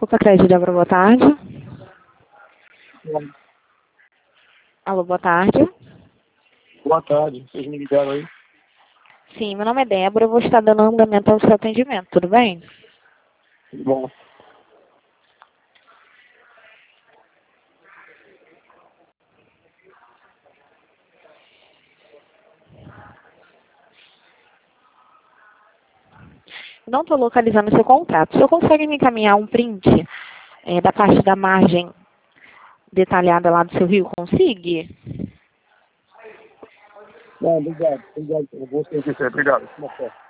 Opa, Crédito Débora, boa tarde. Bom, Alô, boa tarde. boa tarde, vocês me ligaram aí? Sim, meu nome é Débora, eu vou estar dando andamento ao seu atendimento, tudo bem? Bom, Não estou localizando seu contrato. O senhor consegue me encaminhar um print da parte da margem detalhada lá do seu Rio? Consiga? não, obrigado, eu vou esquecer, obrigado.